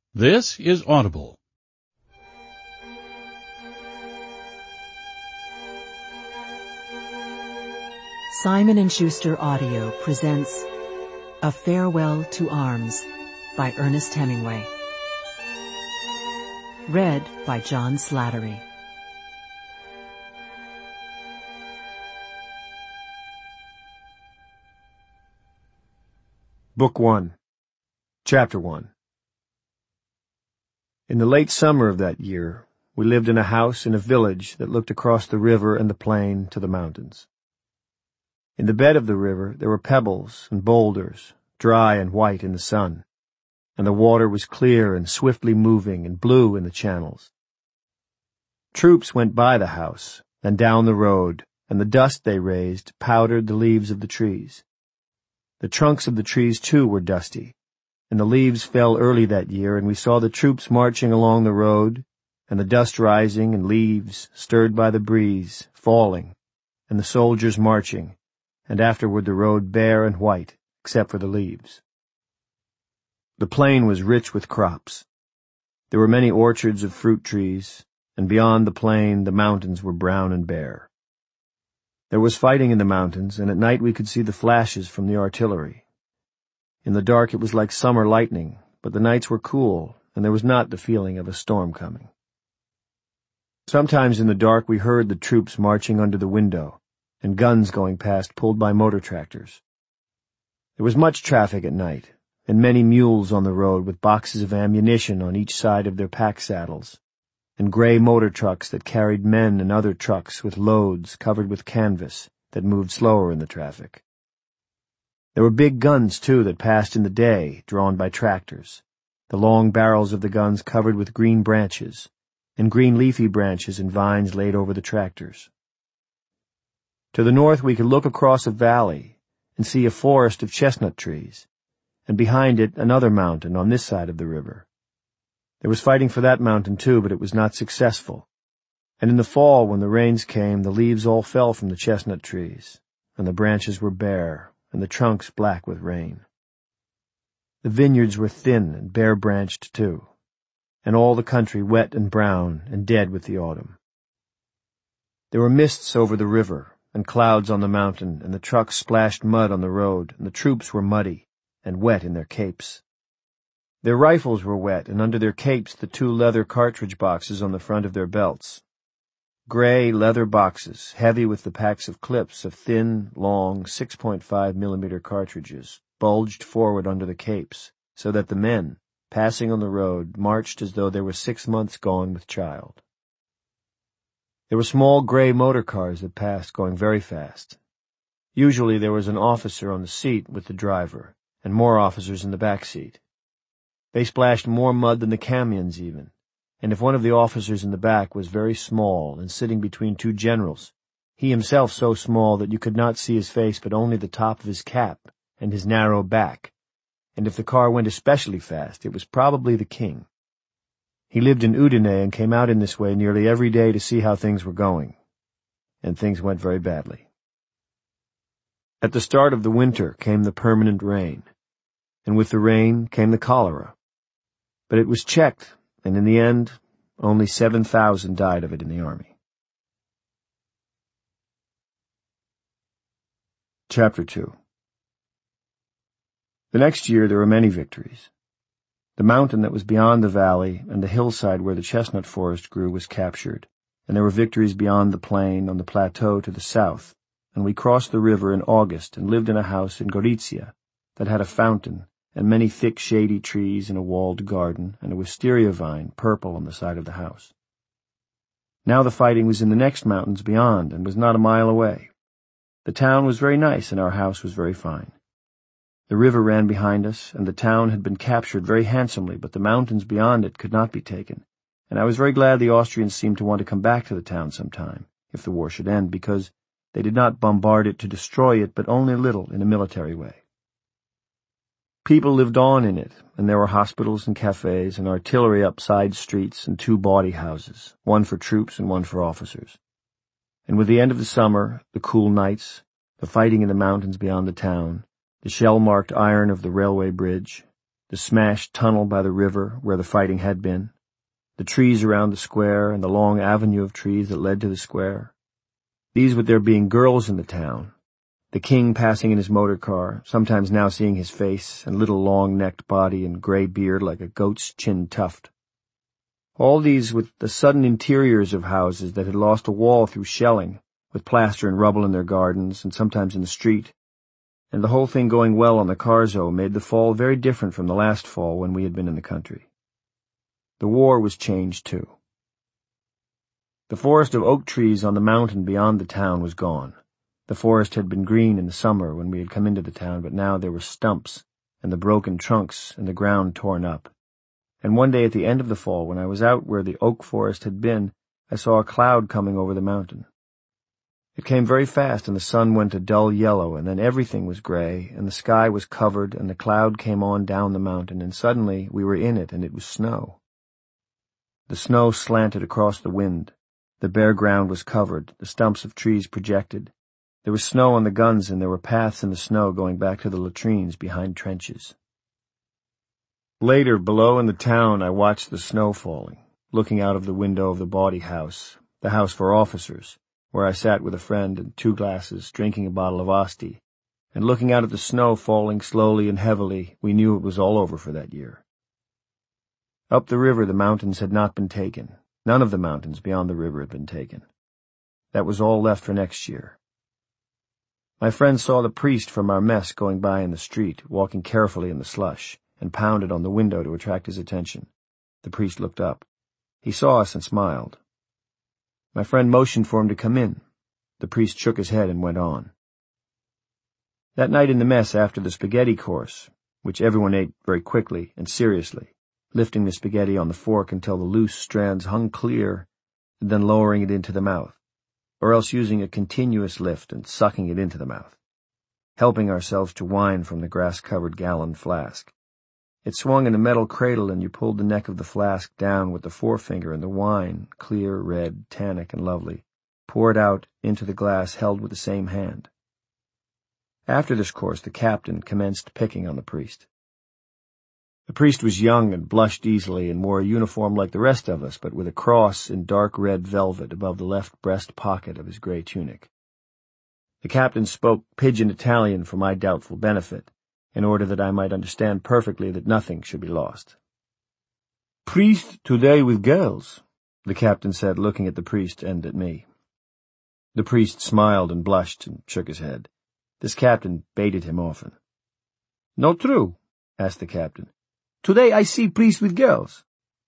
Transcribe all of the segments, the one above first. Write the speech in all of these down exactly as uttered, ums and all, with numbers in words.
This is Audible. Simon and Schuster Audio presents A Farewell to Arms by Ernest Hemingway. Read by John Slattery. Book one, Chapter one. In the late summer of that year, we lived in a house in a village that looked across the river and the plain to the mountains. In the bed of the river there were pebbles and boulders, dry and white in the sun, and the water was clear and swiftly moving and blue in the channels. Troops went by the house and down the road, and the dust they raised powdered the leaves of the trees. The trunks of the trees, too, were dusty, and the leaves fell early that year, and we saw the troops marching along the road, and the dust rising and leaves, stirred by the breeze, falling, and the soldiers marching, and afterward the road bare and white, except for the leaves. The plain was rich with crops. There were many orchards of fruit trees, and beyond the plain the mountains were brown and bare. There was fighting in the mountains, and at night we could see the flashes from the artillery. In the dark it was like summer lightning, but the nights were cool, and there was not the feeling of a storm coming. Sometimes in the dark we heard the troops marching under the window, and guns going past pulled by motor tractors. There was much traffic at night, and many mules on the road with boxes of ammunition on each side of their pack saddles, and gray motor trucks that carried men and other trucks with loads covered with canvas that moved slower in the traffic. There were big guns, too, that passed in the day, drawn by tractors, the long barrels of the guns covered with green branches, and green leafy branches and vines laid over the tractors. To the north we could look across a valley and see a forest of chestnut trees, and behind it another mountain on this side of the river. There was fighting for that mountain, too, but it was not successful, and in the fall when the rains came the leaves all fell from the chestnut trees, and the branches were bare, and the trunks black with rain. The vineyards were thin and bare-branched, too, and all the country wet and brown and dead with the autumn. There were mists over the river, and clouds on the mountain, and the trucks splashed mud on the road, and the troops were muddy and wet in their capes. Their rifles were wet, and under their capes the two leather cartridge boxes on the front of their belts. Gray leather boxes, heavy with the packs of clips of thin, long, six point five millimeter cartridges, bulged forward under the capes, so that the men, passing on the road, marched as though they were six months gone with child. There were small gray motor cars that passed, going very fast. Usually there was an officer on the seat with the driver, and more officers in the back seat. They splashed more mud than the camions even, and if one of the officers in the back was very small and sitting between two generals, he himself so small that you could not see his face but only the top of his cap and his narrow back, and if the car went especially fast, it was probably the king. He lived in Udine and came out in this way nearly every day to see how things were going, and things went very badly. At the start of the winter came the permanent rain, and with the rain came the cholera. But it was checked, and in the end, only seven thousand died of it in the army. Chapter two. The next year there were many victories. The mountain that was beyond the valley and the hillside where the chestnut forest grew was captured, and there were victories beyond the plain on the plateau to the south, and we crossed the river in August and lived in a house in Gorizia that had a fountain and many thick shady trees and a walled garden, and a wisteria vine purple on the side of the house. Now the fighting was in the next mountains beyond, and was not a mile away. The town was very nice, and our house was very fine. The river ran behind us, and the town had been captured very handsomely, but the mountains beyond it could not be taken, and I was very glad the Austrians seemed to want to come back to the town sometime, if the war should end, because they did not bombard it to destroy it, but only a little in a military way. People lived on in it, and there were hospitals and cafes and artillery up side streets and two bawdy houses, one for troops and one for officers. And with the end of the summer, the cool nights, the fighting in the mountains beyond the town, the shell-marked iron of the railway bridge, the smashed tunnel by the river where the fighting had been, the trees around the square and the long avenue of trees that led to the square. These with there being girls in the town, the king passing in his motor car, sometimes now seeing his face and little long-necked body and grey beard like a goat's chin tuft. All these with the sudden interiors of houses that had lost a wall through shelling, with plaster and rubble in their gardens and sometimes in the street, and the whole thing going well on the Carso made the fall very different from the last fall when we had been in the country. The war was changed too. The forest of oak trees on the mountain beyond the town was gone. The forest had been green in the summer when we had come into the town, but now there were stumps and the broken trunks and the ground torn up. And one day at the end of the fall, when I was out where the oak forest had been, I saw a cloud coming over the mountain. It came very fast, and the sun went a dull yellow, and then everything was gray, and the sky was covered, and the cloud came on down the mountain, and suddenly we were in it, and it was snow. The snow slanted across the wind. The bare ground was covered, the stumps of trees projected. There was snow on the guns, and there were paths in the snow going back to the latrines behind trenches. Later, below in the town, I watched the snow falling, looking out of the window of the bawdy house, the house for officers, where I sat with a friend and two glasses, drinking a bottle of Asti, and looking out at the snow falling slowly and heavily, we knew it was all over for that year. Up the river the mountains had not been taken. None of the mountains beyond the river had been taken. That was all left for next year. My friend saw the priest from our mess going by in the street, walking carefully in the slush, and pounded on the window to attract his attention. The priest looked up. He saw us and smiled. My friend motioned for him to come in. The priest shook his head and went on. That night in the mess after the spaghetti course, which everyone ate very quickly and seriously, lifting the spaghetti on the fork until the loose strands hung clear, and then lowering it into the mouth, or else using a continuous lift and sucking it into the mouth, helping ourselves to wine from the grass-covered gallon flask. It swung in a metal cradle, and you pulled the neck of the flask down with the forefinger, and the wine, clear, red, tannic, and lovely, poured out into the glass held with the same hand. After this course, the captain commenced picking on the priest. The priest was young and blushed easily and wore a uniform like the rest of us, but with a cross in dark red velvet above the left breast pocket of his grey tunic. The captain spoke pidgin Italian for my doubtful benefit, in order that I might understand perfectly that nothing should be lost. "Priest today with girls," the captain said, looking at the priest and at me. The priest smiled and blushed and shook his head. This captain baited him often. "Not true?" asked the captain. "Today I see priest with girls."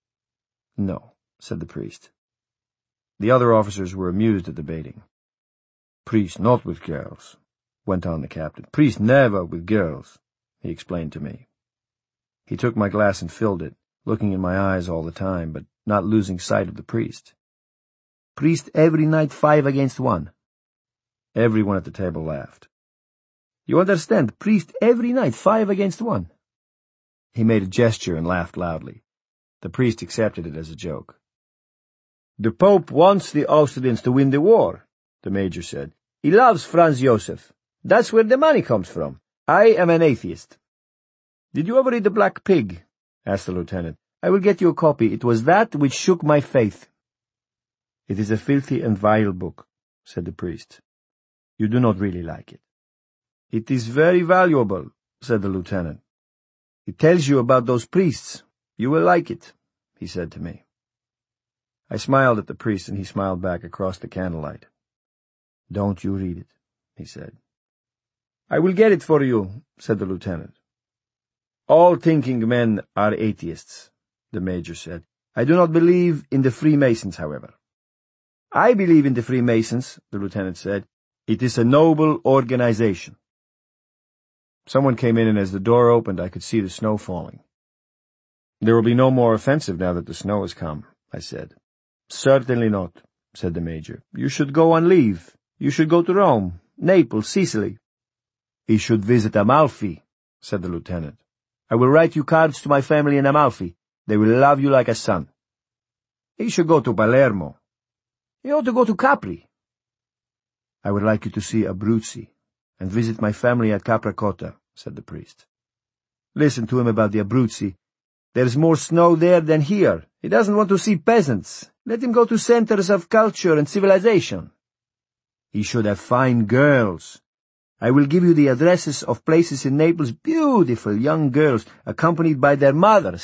"No," said the priest. The other officers were amused at the baiting. "Priest not with girls," went on the captain. "Priest never with girls," he explained to me. He took my glass and filled it, looking in my eyes all the time, but not losing sight of the priest. "Priest every night five against one." Everyone at the table laughed. "You understand, priest every night five against one." He made a gesture and laughed loudly. The priest accepted it as a joke. "The Pope wants the Austrians to win the war," the major said. "He loves Franz Joseph. That's where the money comes from. I am an atheist." "Did you ever read The Black Pig?" asked the lieutenant. "I will get you a copy. It was that which shook my faith." "It is a filthy and vile book," said the priest. "You do not really like it." "It is very valuable," said the lieutenant. "It tells you about those priests. You will like it," he said to me. I smiled at the priest, and he smiled back across the candlelight. "Don't you read it," he said. "I will get it for you," said the lieutenant. "All thinking men are atheists," the major said. "I do not believe in the Freemasons, however." "I believe in the Freemasons," the lieutenant said. "It is a noble organization." Someone came in, and as the door opened, I could see the snow falling. "There will be no more offensive now that the snow has come," I said. "Certainly not," said the major. "You should go on leave. You should go to Rome, Naples, Sicily." "He should visit Amalfi," said the lieutenant. "I will write you cards to my family in Amalfi. They will love you like a son." "He should go to Palermo." "He ought to go to Capri." "I would like you to see Abruzzi, and visit my family at Capracotta," said the priest. Listen to him about the Abruzzi. There's more snow there than here. He doesn't want to see peasants. Let him go to centers of culture and civilization. He should have fine girls. I will give you the addresses of places in Naples, beautiful young girls, accompanied by their mothers.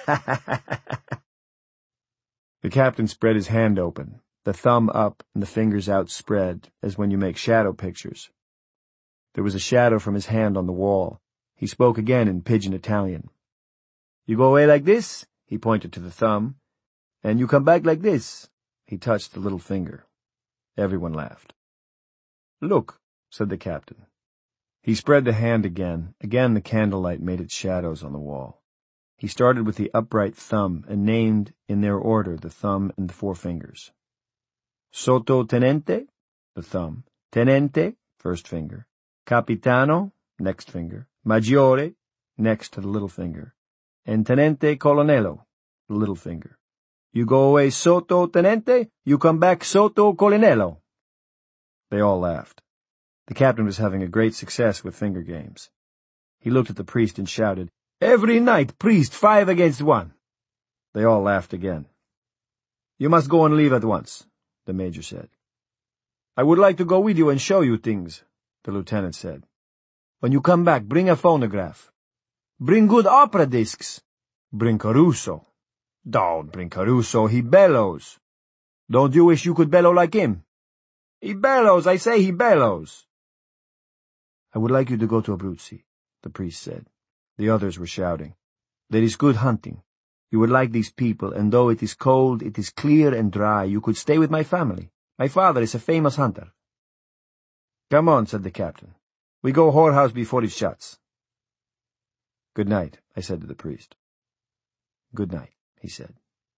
The captain spread his hand open, the thumb up and the fingers outspread, as when you make shadow pictures. There was a shadow from his hand on the wall. He spoke again in pidgin Italian. You go away like this, he pointed to the thumb, and you come back like this. He touched the little finger. Everyone laughed. Look, said the captain. He spread the hand again. Again the candlelight made its shadows on the wall. He started with the upright thumb and named in their order the thumb and the four fingers. Sottotenente, the thumb. Tenente, first finger. Capitano, next finger. Maggiore, next to the little finger. and Tenente Colonnello, the little finger. You go away Sottotenente, you come back Sotto Colonnello. They all laughed. The captain was having a great success with finger games. He looked at the priest and shouted, Every night, priest, five against one. They all laughed again. You must go and leave at once, the major said. I would like to go with you and show you things, the lieutenant said. When you come back, bring a phonograph. Bring good opera discs. Bring Caruso. Don't bring Caruso, he bellows. Don't you wish you could bellow like him? He bellows, I say he bellows. I would like you to go to Abruzzi, the priest said. The others were shouting. There is good hunting. You would like these people, and though it is cold, it is clear and dry. You could stay with my family. My father is a famous hunter. Come on, said the captain. We go whorehouse before it shuts. Good night, I said to the priest. Good night, he said.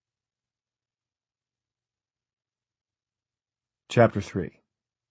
Chapter three.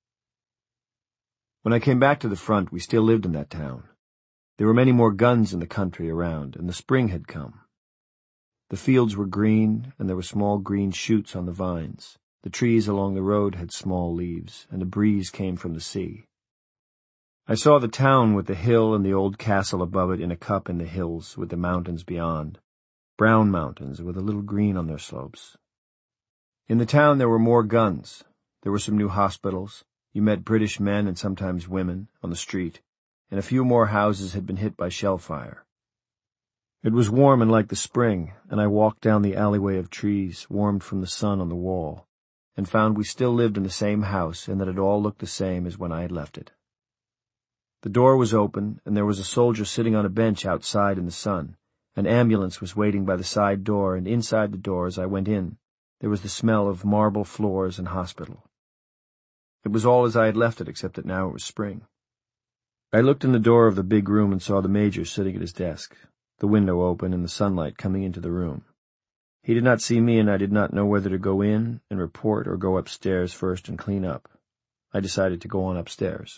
When I came back to the front, we still lived in that town. There were many more guns in the country around, and the spring had come. The fields were green, and there were small green shoots on the vines. The trees along the road had small leaves, and a breeze came from the sea. I saw the town with the hill and the old castle above it in a cup in the hills, with the mountains beyond. Brown mountains with a little green on their slopes. In the town there were more guns. There were some new hospitals. You met British men and sometimes women on the street, and a few more houses had been hit by shell fire. It was warm and like the spring, and I walked down the alleyway of trees, warmed from the sun on the wall, and found we still lived in the same house and that it all looked the same as when I had left it. The door was open, and there was a soldier sitting on a bench outside in the sun. An ambulance was waiting by the side door, and inside the door, as I went in, there was the smell of marble floors and hospital. It was all as I had left it, except that now it was spring. I looked in the door of the big room and saw the major sitting at his desk, the window open and the sunlight coming into the room. He did not see me, and I did not know whether to go in and report or go upstairs first and clean up. I decided to go on upstairs.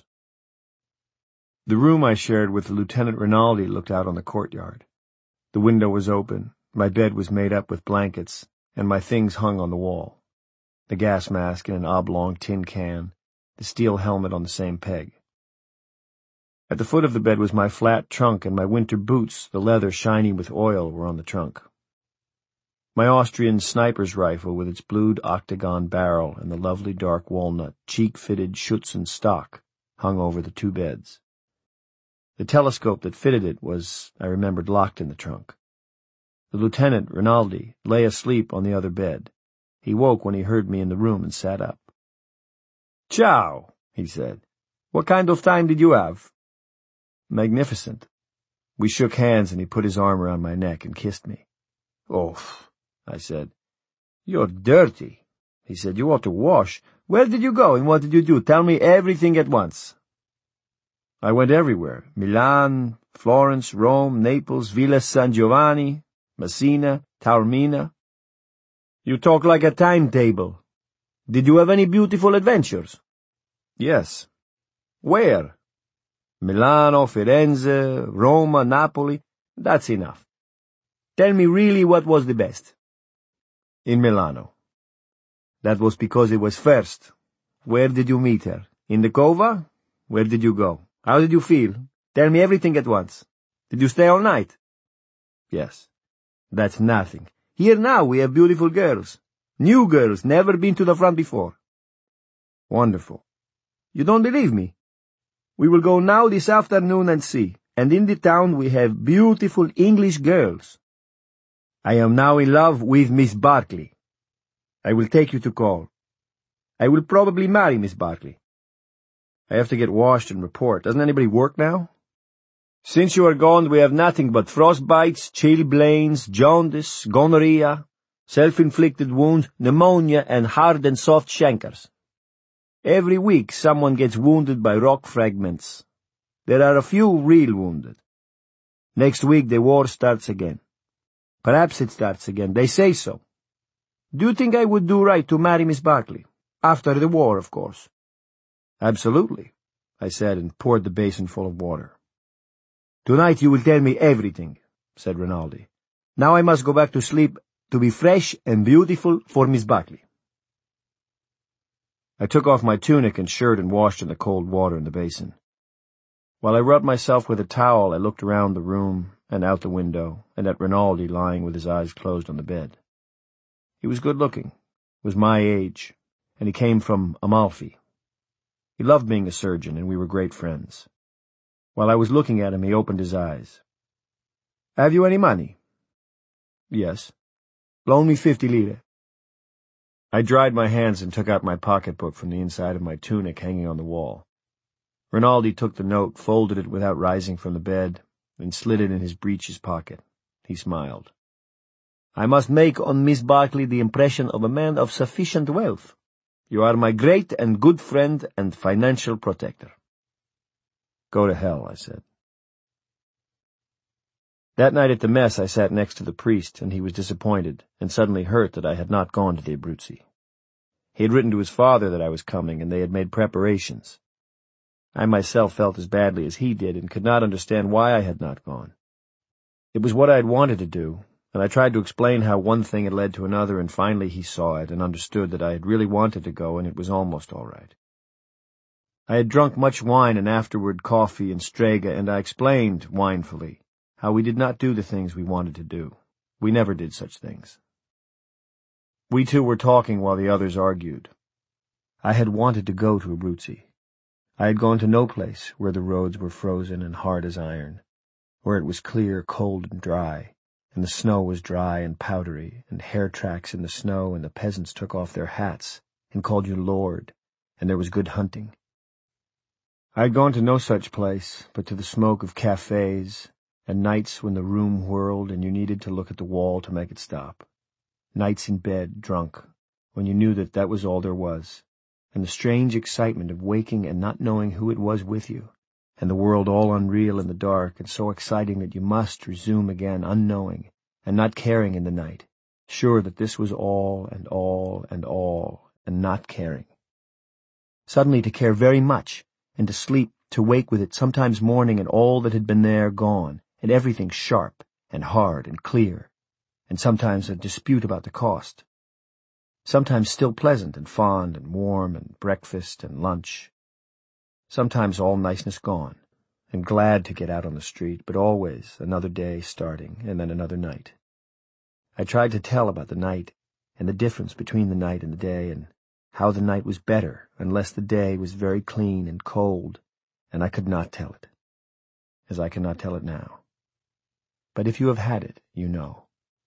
The room I shared with Lieutenant Rinaldi looked out on the courtyard. The window was open, my bed was made up with blankets, and my things hung on the wall. The gas mask in an oblong tin can, the steel helmet on the same peg. At the foot of the bed was my flat trunk, and my winter boots, the leather shiny with oil, were on the trunk. My Austrian sniper's rifle with its blued octagon barrel and the lovely dark walnut, cheek-fitted Schutzen stock hung over the two beds. The telescope that fitted it was, I remembered, locked in the trunk. The lieutenant, Rinaldi, lay asleep on the other bed. He woke when he heard me in the room and sat up. "Ciao," he said. "What kind of time did you have?" "Magnificent." We shook hands, and he put his arm around my neck and kissed me. "Oh," I said. "You're dirty," he said. "You ought to wash. Where did you go and what did you do? Tell me everything at once." "I went everywhere. Milan, Florence, Rome, Naples, Villa San Giovanni, Messina, Taormina." "You talk like a timetable. Did you have any beautiful adventures?" "Yes." "Where?" "Milano, Firenze, Roma, Napoli. That's enough. Tell me really what was the best." "In Milano." "That was because it was first. Where did you meet her? In the cova? Where did you go? How did you feel? Tell me everything at once." Did you stay all night? Yes. That's nothing. Here now we have beautiful girls. New girls, never been to the front before. Wonderful. You don't believe me? We will go now this afternoon and see. And in the town we have beautiful English girls. I am now in love with Miss Barkley. I will take you to call. I will probably marry Miss Barkley. I have to get washed and report. Doesn't anybody work now? Since you are gone, we have nothing but frostbites, chilblains, jaundice, gonorrhea, self-inflicted wounds, pneumonia, and hard and soft chancres. Every week someone gets wounded by rock fragments. There are a few real wounded. Next week the war starts again. Perhaps it starts again. They say so. Do you think I would do right to marry Miss Barkley? After the war, of course. Absolutely, I said, and poured the basin full of water. Tonight you will tell me everything, said Rinaldi. Now I must go back to sleep to be fresh and beautiful for Miss Barkley. I took off my tunic and shirt and washed in the cold water in the basin. While I rubbed myself with a towel, I looked around the room and out the window and at Rinaldi lying with his eyes closed on the bed. He was good-looking, was my age, and he came from Amalfi. He loved being a surgeon, and we were great friends. While I was looking at him, he opened his eyes. Have you any money? Yes. Loan me fifty lire. I dried my hands and took out my pocketbook from the inside of my tunic hanging on the wall. Rinaldi took the note, folded it without rising from the bed, and slid it in his breeches pocket. He smiled. I must make on Miss Barkley the impression of a man of sufficient wealth. You are my great and good friend and financial protector. Go to hell, I said. That night at the mess I sat next to the priest, and he was disappointed and suddenly hurt that I had not gone to the Abruzzi. He had written to his father that I was coming, and they had made preparations. I myself felt as badly as he did and could not understand why I had not gone. It was what I had wanted to do, and I tried to explain how one thing had led to another, and finally he saw it and understood that I had really wanted to go, and it was almost all right. I had drunk much wine and afterward coffee and strega, and I explained, winefully, how we did not do the things we wanted to do. We never did such things. We two were talking while the others argued. I had wanted to go to Abruzzi. I had gone to no place where the roads were frozen and hard as iron, where it was clear, cold, and dry, and the snow was dry and powdery, and hair tracks in the snow, and the peasants took off their hats and called you Lord, and there was good hunting. I had gone to no such place, but to the smoke of cafes, and nights when the room whirled and you needed to look at the wall to make it stop. Nights in bed, drunk, when you knew that that was all there was, and the strange excitement of waking and not knowing who it was with you, and the world all unreal in the dark and so exciting that you must resume again unknowing and not caring in the night, sure that this was all and all and all, and not caring. Suddenly to care very much, and to sleep, to wake with it sometimes morning and all that had been there gone, and everything sharp and hard and clear, and sometimes a dispute about the cost. Sometimes still pleasant and fond and warm and breakfast and lunch. Sometimes all niceness gone, and glad to get out on the street, but always another day starting, and then another night. I tried to tell about the night, and the difference between the night and the day, and how the night was better unless the day was very clean and cold, and I could not tell it, as I cannot tell it now. But if you have had it, you know.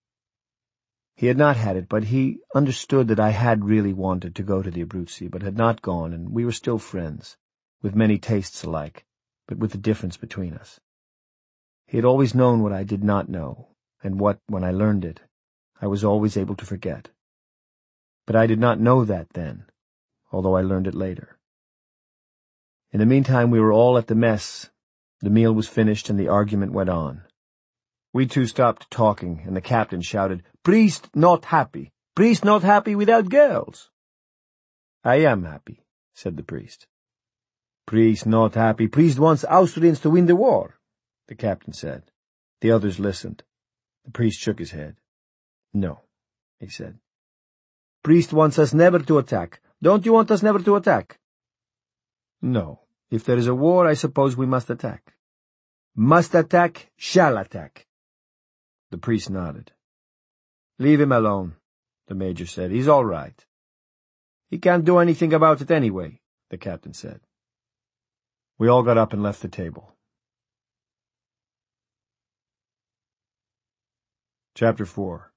He had not had it, but he understood that I had really wanted to go to the Abruzzi, but had not gone, and we were still friends, with many tastes alike, but with a difference between us. He had always known what I did not know, and what, when I learned it, I was always able to forget. But I did not know that then, although I learned it later. In the meantime we were all at the mess. The meal was finished and the argument went on. We two stopped talking, and the captain shouted, "Priest not happy! Priest not happy without girls!" "I am happy," said the priest. "Priest not happy. Priest wants Austrians to win the war," the captain said. The others listened. The priest shook his head. "No," he said. "Priest wants us never to attack. Don't you want us never to attack?" "No. If there is a war, I suppose we must attack." Must attack, shall attack. The priest nodded. Leave him alone, the major said. He's all right. He can't do anything about it anyway, the captain said. We all got up and left the table. Chapter four.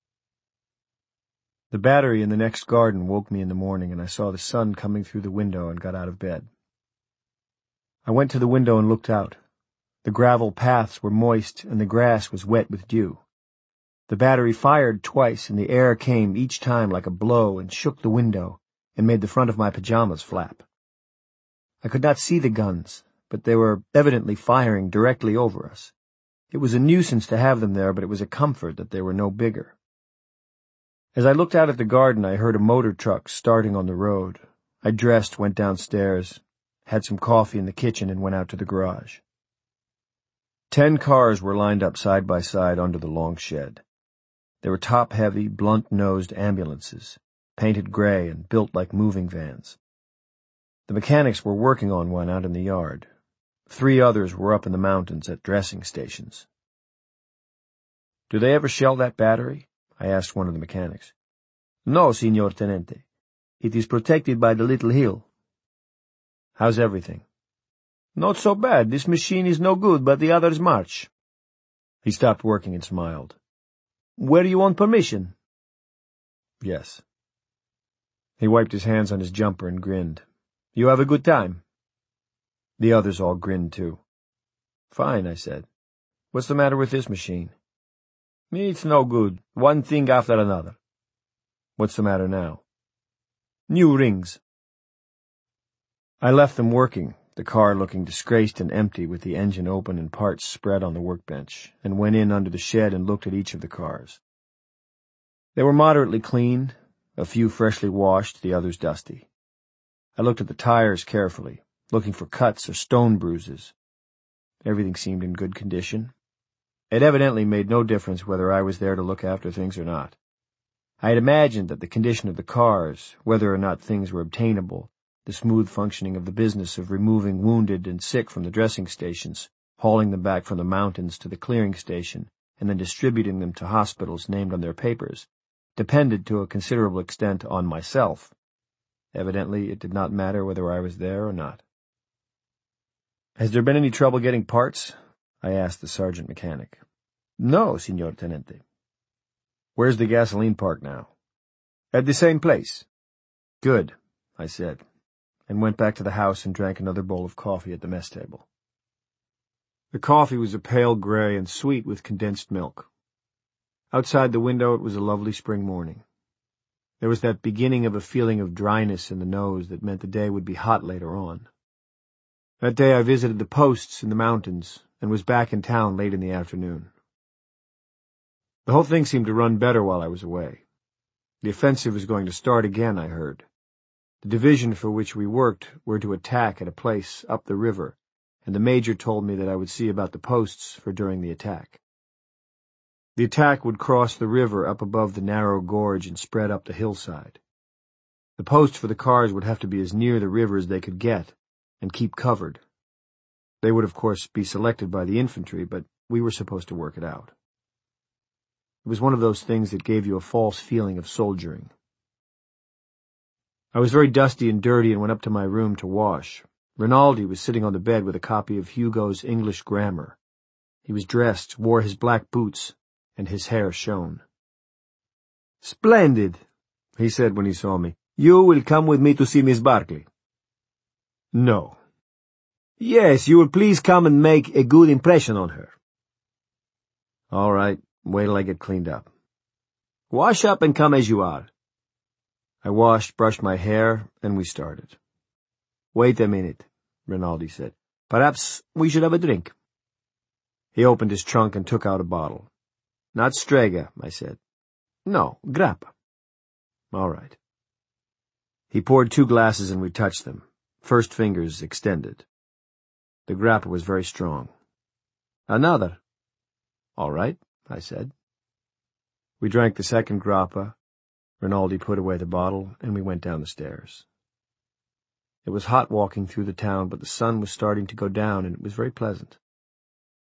The battery in the next garden woke me in the morning, and I saw the sun coming through the window and got out of bed. I went to the window and looked out. The gravel paths were moist, and the grass was wet with dew. The battery fired twice, and the air came each time like a blow and shook the window and made the front of my pajamas flap. I could not see the guns, but they were evidently firing directly over us. It was a nuisance to have them there, but it was a comfort that they were no bigger. As I looked out at the garden, I heard a motor truck starting on the road. I dressed, went downstairs, had some coffee in the kitchen, and went out to the garage. Ten cars were lined up side by side under the long shed. They were top-heavy, blunt-nosed ambulances, painted gray and built like moving vans. The mechanics were working on one out in the yard. Three others were up in the mountains at dressing stations. "Do they ever shell that battery?" I asked one of the mechanics. "No, Signor Tenente. It is protected by the little hill." "How's everything?" "Not so bad. This machine is no good, but the others march." He stopped working and smiled. "Were you on permission?" "Yes." He wiped his hands on his jumper and grinned. "You have a good time?" The others all grinned too. "Fine," I said. "What's the matter with this machine?" "It's no good. One thing after another." "What's the matter now?" "New rings." I left them working, the car looking disgraced and empty with the engine open and parts spread on the workbench, and went in under the shed and looked at each of the cars. They were moderately clean, a few freshly washed, the others dusty. I looked at the tires carefully, looking for cuts or stone bruises. Everything seemed in good condition. It evidently made no difference whether I was there to look after things or not. I had imagined that the condition of the cars, whether or not things were obtainable, the smooth functioning of the business of removing wounded and sick from the dressing stations, hauling them back from the mountains to the clearing station, and then distributing them to hospitals named on their papers, depended to a considerable extent on myself. Evidently, it did not matter whether I was there or not. "Has there been any trouble getting parts?" I asked the sergeant mechanic. "No, Signor Tenente." "Where's the gasoline park now?" "At the same place." "Good," I said, and went back to the house and drank another bowl of coffee at the mess table. The coffee was a pale gray and sweet with condensed milk. Outside the window it was a lovely spring morning. There was that beginning of a feeling of dryness in the nose that meant the day would be hot later on. That day I visited the posts in the mountains and was back in town late in the afternoon. The whole thing seemed to run better while I was away. The offensive was going to start again, I heard. The division for which we worked were to attack at a place up the river, and the major told me that I would see about the posts for during the attack. The attack would cross the river up above the narrow gorge and spread up the hillside. The posts for the cars would have to be as near the river as they could get, and keep covered. They would, of course, be selected by the infantry, but we were supposed to work it out. It was one of those things that gave you a false feeling of soldiering. I was very dusty and dirty and went up to my room to wash. Rinaldi was sitting on the bed with a copy of Hugo's English Grammar. He was dressed, wore his black boots, and his hair shone. "Splendid," he said when he saw me. "You will come with me to see Miss Barkley." "No." "Yes, you will please come and make a good impression on her." "All right, wait till I get cleaned up." "Wash up and come as you are." I washed, brushed my hair, and we started. "Wait a minute," Rinaldi said. "Perhaps we should have a drink." He opened his trunk and took out a bottle. "Not Strega," I said. "No, Grappa." "All right." He poured two glasses and we touched them, first fingers extended. The Grappa was very strong. "Another." "All right," I said. We drank the second Grappa. Rinaldi put away the bottle, and we went down the stairs. It was hot walking through the town, but the sun was starting to go down, and it was very pleasant.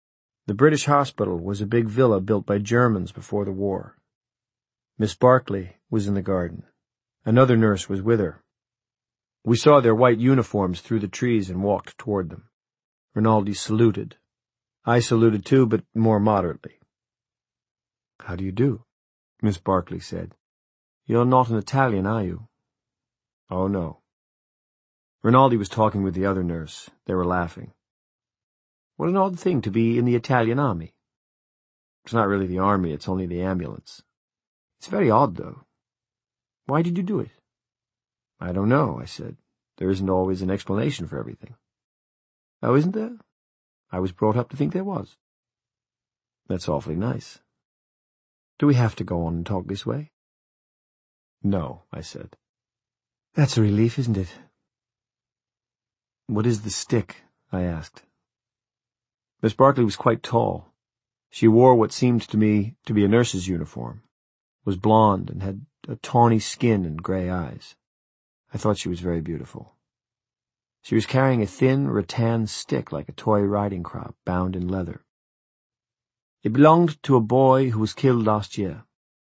The British hospital was a big villa built by Germans before the war. Miss Barclay was in the garden. Another nurse was with her. We saw their white uniforms through the trees and walked toward them. Rinaldi saluted. I saluted too, but more moderately. "How do you do?" Miss Barclay said. "You're not an Italian, are you?" "Oh, no." Rinaldi was talking with the other nurse. They were laughing. "What an odd thing to be in the Italian army." "It's not really the army, it's only the ambulance." "It's very odd, though. Why did you do it?" "I don't know," I said. "There isn't always an explanation for everything." "Oh, isn't there? I was brought up to think there was." "That's awfully nice. Do we have to go on and talk this way?" "No," I said. "That's a relief, isn't it?" "What is the stick?" I asked. Miss Barclay was quite tall. She wore what seemed to me to be a nurse's uniform, was blonde, and had a tawny skin and grey eyes. I thought she was very beautiful. She was carrying a thin rattan stick like a toy riding crop, bound in leather. "It belonged to a boy who was killed last year."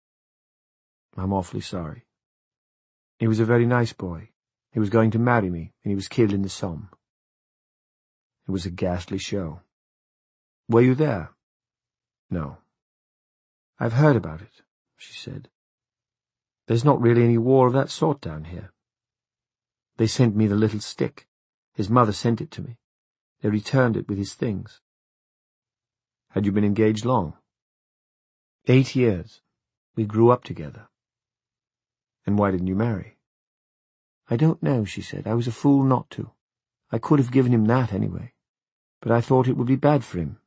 "I'm awfully sorry." "He was a very nice boy. He was going to marry me, and he was killed in the Somme." It was a ghastly show. "Were you there?" "No." "I've heard about it," she said. "There's not really any war of that sort down here. They sent me the little stick. His mother sent it to me. They returned it with his things." "Had you been engaged long?" Eight years. We grew up together." "And why didn't you marry?" "I don't know," she said. "I was a fool not to. I could have given him that anyway. But I thought it would be bad for him."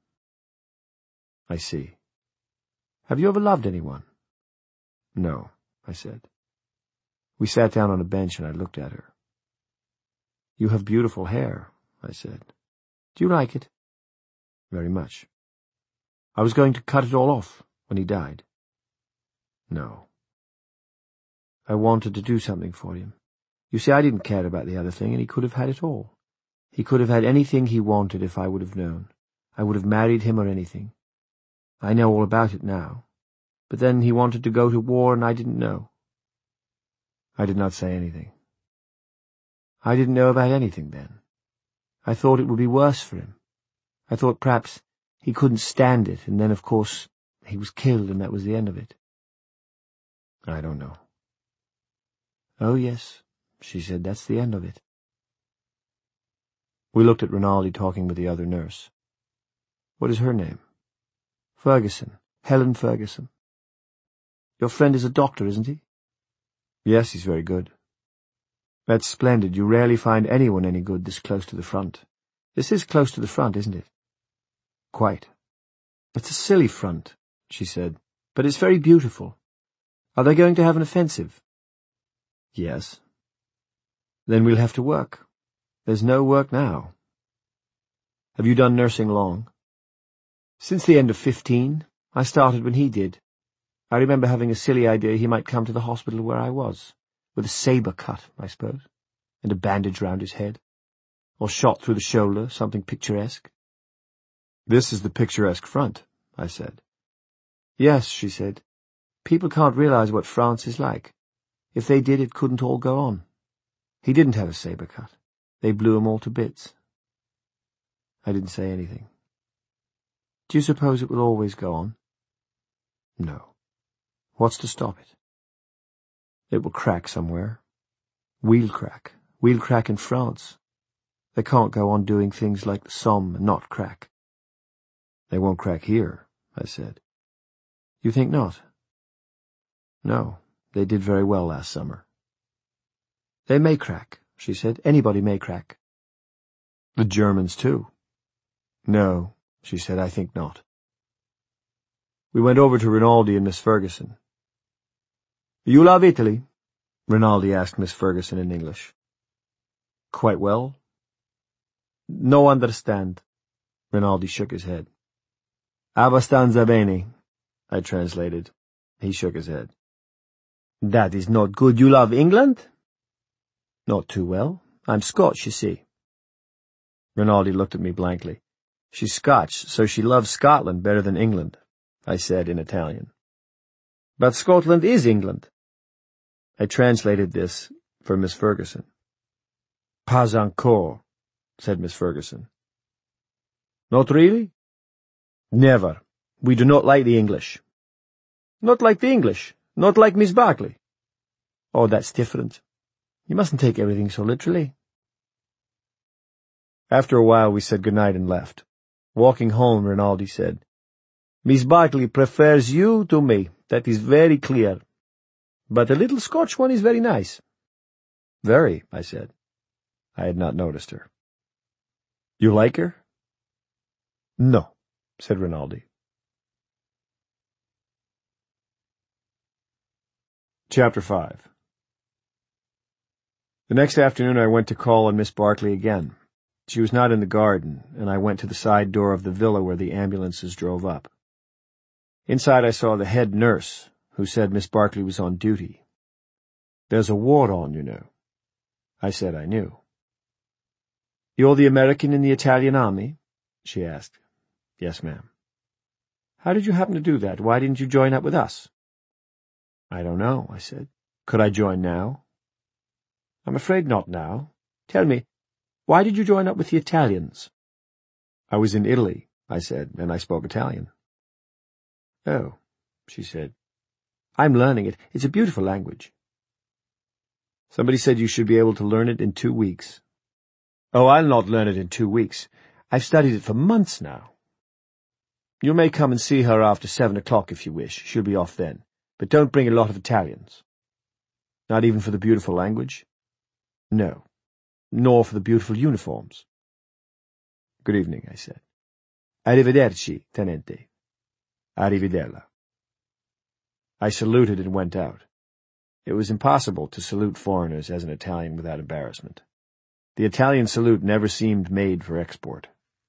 "I see. Have you ever loved anyone?" "No," I said. We sat down on a bench and I looked at her. "You have beautiful hair," I said. "Do you like it?" "Very much." "I was going to cut it all off when he died." "No." "I wanted to do something for him. You see, I didn't care about the other thing, and he could have had it all. He could have had anything he wanted if I would have known. I would have married him or anything. I know all about it now. But then he wanted to go to war, and I didn't know." I did not say anything. "I didn't know about anything then. I thought it would be worse for him. I thought perhaps he couldn't stand it, and then, of course, he was killed, and that was the end of it." "I don't know." "Oh, yes," she said, "that's the end of it." We looked at Rinaldi talking with the other nurse. "What is her name?" "Ferguson. Helen Ferguson." "Your friend is a doctor, isn't he?" "Yes, he's very good." "That's splendid. You rarely find anyone any good this close to the front. This is close to the front, isn't it?" "Quite." "It's a silly front," she said, "but it's very beautiful. Are they going to have an offensive?" "Yes." "Then we'll have to work. There's no work now." "Have you done nursing long?" "Since the end of fifteen. I started when he did. I remember having a silly idea he might come to the hospital where I was, with a sabre cut, I suppose, and a bandage round his head, or shot through the shoulder, something picturesque." "This is the picturesque front," I said. "Yes," she said. "People can't realize what France is like. If they did, it couldn't all go on. He didn't have a sabre cut. They blew him all to bits." I didn't say anything. "Do you suppose it will always go on?" "No." "What's to stop it?" "It will crack somewhere. We'll crack. We'll crack in France. They can't go on doing things like the Somme and not crack." "They won't crack here," I said. "You think not?" "No, they did very well last summer." "They may crack," she said. "Anybody may crack." "The Germans, too." "No," she said, "I think not." We went over to Rinaldi and Miss Ferguson. "You love Italy?" Rinaldi asked Miss Ferguson in English. "Quite well." "No understand." Rinaldi shook his head. "Abbastanza bene," I translated. He shook his head. "That is not good. You love England?" "Not too well. I'm Scotch, you see." Rinaldi looked at me blankly. She's Scotch, so she loves Scotland better than England, I said in Italian. But Scotland is England. I translated this for Miss Ferguson. Pas encore, said Miss Ferguson. Not really? Never. We do not like the English. Not like the English? Not like Miss Barkley? Oh, that's different. You mustn't take everything so literally. After a while we said good night and left. Walking home, Rinaldi said, Miss Barkley prefers you to me. That is very clear. But the little Scotch one is very nice. Very, I said. I had not noticed her. You like her? No, said Rinaldi. Chapter five. The next afternoon I went to call on Miss Barkley again. She was not in the garden, and I went to the side door of the villa where the ambulances drove up. Inside I saw the head nurse, who said Miss Barkley was on duty. There's a war on, you know. I said I knew. You're the American in the Italian army? She asked. Yes, ma'am. How did you happen to do that? Why didn't you join up with us? I don't know, I said. Could I join now? I'm afraid not now. Tell me, why did you join up with the Italians? I was in Italy, I said, and I spoke Italian. Oh, she said. I'm learning it. It's a beautiful language. Somebody said you should be able to learn it in two weeks. Oh, I'll not learn it in two weeks. I've studied it for months now. You may come and see her after seven o'clock if you wish. She'll be off then. But don't bring a lot of Italians. Not even for the beautiful language? No. Nor for the beautiful uniforms. Good evening, I said. Arrivederci, tenente. Arrivederla. I saluted and went out. It was impossible to salute foreigners as an Italian without embarrassment. The Italian salute never seemed made for export.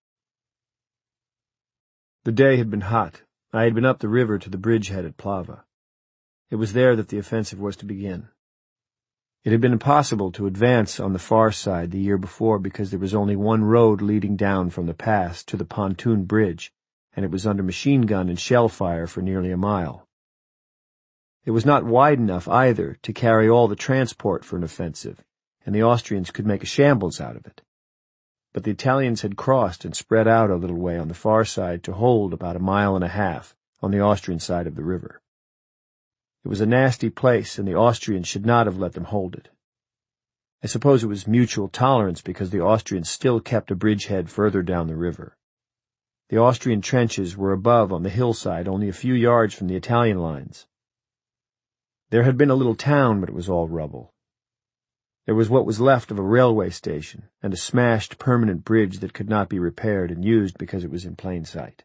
The day had been hot. I had been up the river to the bridgehead at Plava. It was there that the offensive was to begin. It had been impossible to advance on the far side the year before because there was only one road leading down from the pass to the pontoon bridge, and it was under machine gun and shell fire for nearly a mile. It was not wide enough either to carry all the transport for an offensive, and the Austrians could make a shambles out of it. But the Italians had crossed and spread out a little way on the far side to hold about a mile and a half on the Austrian side of the river. It was a nasty place, and the Austrians should not have let them hold it. I suppose it was mutual tolerance because the Austrians still kept a bridgehead further down the river. The Austrian trenches were above on the hillside, only a few yards from the Italian lines. There had been a little town, but it was all rubble. There was what was left of a railway station, and a smashed permanent bridge that could not be repaired and used because it was in plain sight.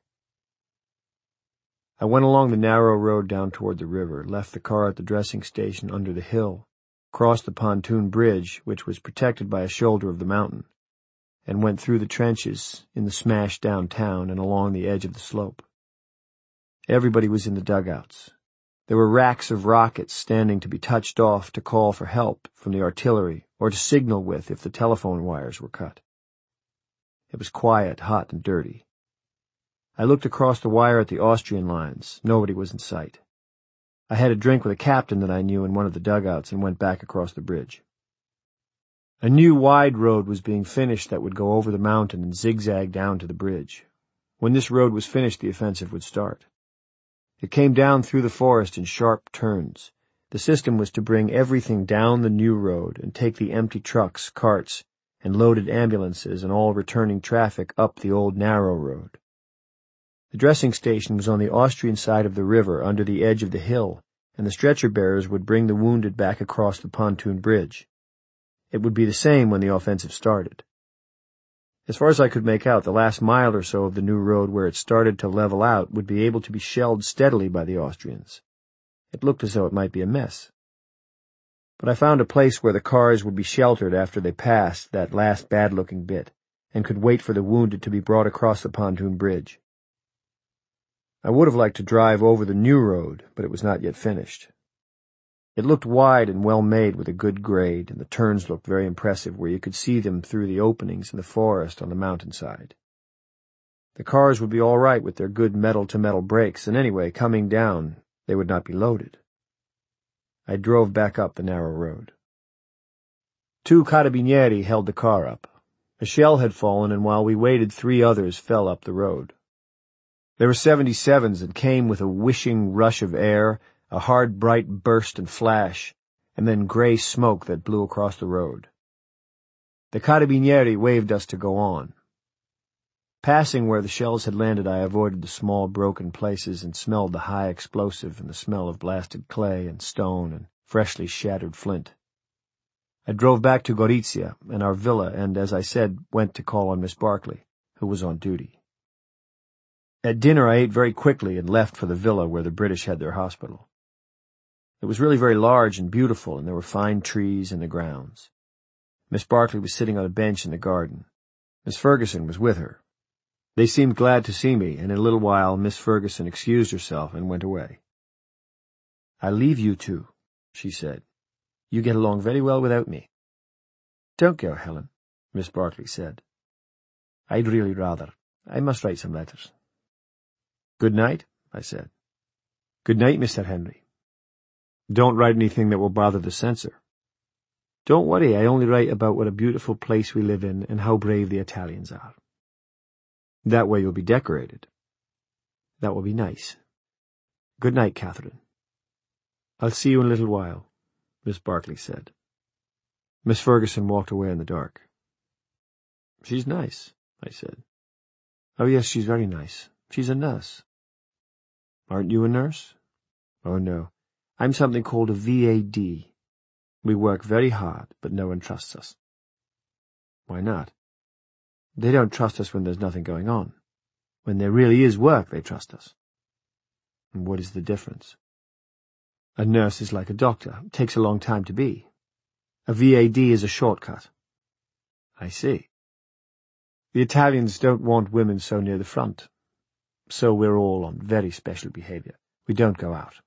I went along the narrow road down toward the river, left the car at the dressing station under the hill, crossed the pontoon bridge, which was protected by a shoulder of the mountain, and went through the trenches in the smashed down town and along the edge of the slope. Everybody was in the dugouts. There were racks of rockets standing to be touched off to call for help from the artillery or to signal with if the telephone wires were cut. It was quiet, hot, and dirty. I looked across the wire at the Austrian lines. Nobody was in sight. I had a drink with a captain that I knew in one of the dugouts and went back across the bridge. A new wide road was being finished that would go over the mountain and zigzag down to the bridge. When this road was finished, the offensive would start. It came down through the forest in sharp turns. The system was to bring everything down the new road and take the empty trucks, carts, and loaded ambulances and all returning traffic up the old narrow road. The dressing station was on the Austrian side of the river under the edge of the hill, and the stretcher-bearers would bring the wounded back across the pontoon bridge. It would be the same when the offensive started. As far as I could make out, the last mile or so of the new road where it started to level out would be able to be shelled steadily by the Austrians. It looked as though it might be a mess. But I found a place where the cars would be sheltered after they passed that last bad-looking bit, and could wait for the wounded to be brought across the pontoon bridge. I would have liked to drive over the new road, but it was not yet finished. It looked wide and well made with a good grade, and the turns looked very impressive where you could see them through the openings in the forest on the mountainside. The cars would be all right with their good metal-to-metal brakes, and anyway, coming down, they would not be loaded. I drove back up the narrow road. Two carabinieri held the car up. A shell had fallen, and while we waited, three others fell up the road. They were seventy-sevens and came with a whishing rush of air, a hard, bright burst and flash, and then gray smoke that blew across the road. The carabinieri waved us to go on. Passing where the shells had landed, I avoided the small broken places and smelled the high explosive and the smell of blasted clay and stone and freshly shattered flint. I drove back to Gorizia and our villa and, as I said, went to call on Miss Barclay, who was on duty. At dinner I ate very quickly and left for the villa where the British had their hospital. It was really very large and beautiful, and there were fine trees in the grounds. Miss Barclay was sitting on a bench in the garden. Miss Ferguson was with her. They seemed glad to see me, and in a little while Miss Ferguson excused herself and went away. "I leave you two," she said. "You get along very well without me." "Don't go, Helen," Miss Barclay said. "I'd really rather. I must write some letters." "Good night," I said. "Good night, Mister Henry. Don't write anything that will bother the censor." "Don't worry, I only write about what a beautiful place we live in and how brave the Italians are." "That way you'll be decorated." "That will be nice. Good night, Catherine." "I'll see you in a little while," Miss Barclay said. Miss Ferguson walked away in the dark. "She's nice," I said. "Oh, yes, she's very nice. She's a nurse." "Aren't you a nurse?" "Oh, no. I'm something called a V A D. We work very hard, but no one trusts us." "Why not?" "They don't trust us when there's nothing going on. When there really is work, they trust us." "And what is the difference?" "A nurse is like a doctor. It takes a long time to be. A V A D is a shortcut." "I see. The Italians don't want women so near the front. So we're all on very special behavior. We don't go out."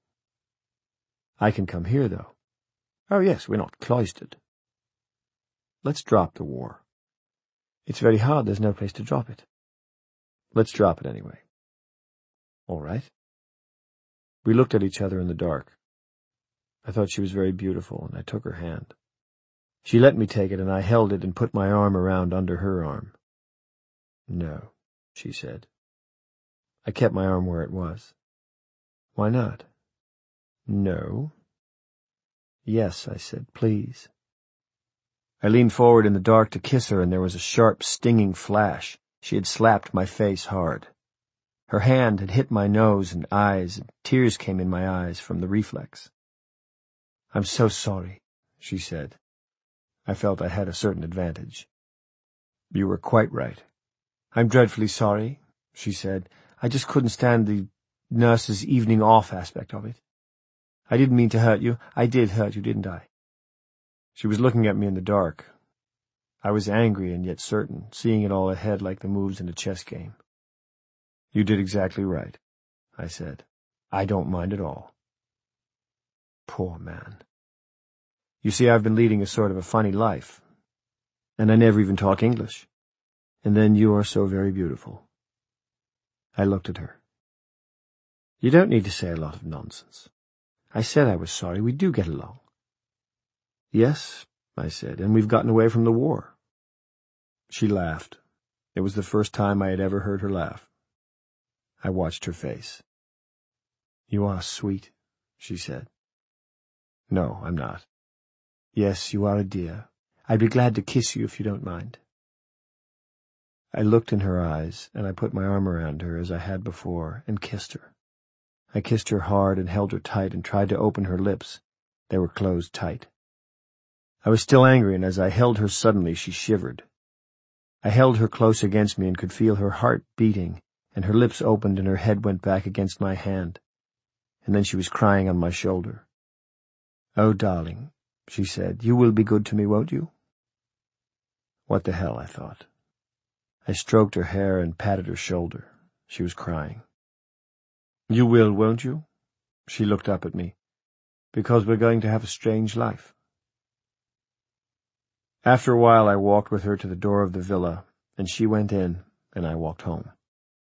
"I can come here, though." "Oh, yes, we're not cloistered." "Let's drop the war." "It's very hard. There's no place to drop it." "Let's drop it anyway." "All right." We looked at each other in the dark. I thought she was very beautiful, and I took her hand. She let me take it, and I held it and put my arm around under her arm. "No," she said. I kept my arm where it was. "Why not?" "No." "Yes," I said, "please." I leaned forward in the dark to kiss her, and there was a sharp, stinging flash. She had slapped my face hard. Her hand had hit my nose and eyes, and tears came in my eyes from the reflex. "I'm so sorry," she said. I felt I had a certain advantage. "You were quite right." "I'm dreadfully sorry," she said. "I just couldn't stand the nurse's evening off aspect of it. I didn't mean to hurt you. I did hurt you, didn't I?" She was looking at me in the dark. I was angry and yet certain, seeing it all ahead like the moves in a chess game. "You did exactly right," I said. "I don't mind at all." Poor man. You see, I've been leading a sort of a funny life, and I never even talk English. And then you are so very beautiful. I looked at her. "You don't need to say a lot of nonsense. I said I was sorry. We do get along." "Yes," I said, "and we've gotten away from the war." She laughed. It was the first time I had ever heard her laugh. I watched her face. "You are sweet," she said. "No, I'm not." "Yes, you are a dear. I'd be glad to kiss you if you don't mind." I looked in her eyes, and I put my arm around her as I had before, and kissed her. I kissed her hard and held her tight and tried to open her lips. They were closed tight. I was still angry, and as I held her suddenly, she shivered. I held her close against me and could feel her heart beating, and her lips opened and her head went back against my hand. And then she was crying on my shoulder. "Oh, darling," she said, "you will be good to me, won't you?" What the hell, I thought. I stroked her hair and patted her shoulder. She was crying. "You will, won't you?" She looked up at me. "Because we're going to have a strange life." After a while I walked with her to the door of the villa, and she went in, and I walked home.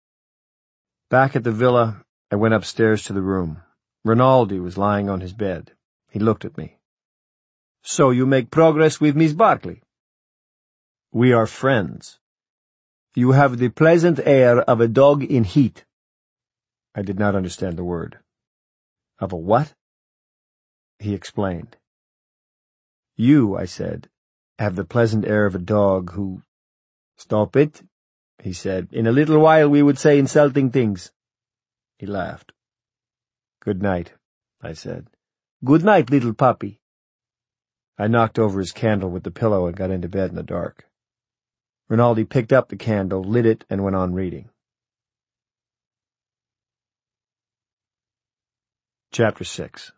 Back at the villa, I went upstairs to the room. Rinaldi was lying on his bed. He looked at me. So you make progress with Miss Barkley? We are friends. You have the pleasant air of a dog in heat. I did not understand the word. Of a what? He explained. You, I said, have the pleasant air of a dog who— Stop it, he said. In a little while we would say insulting things. He laughed. Good night, I said. Good night, little puppy. I knocked over his candle with the pillow and got into bed in the dark. Rinaldi picked up the candle, lit it, and went on reading. Chapter six.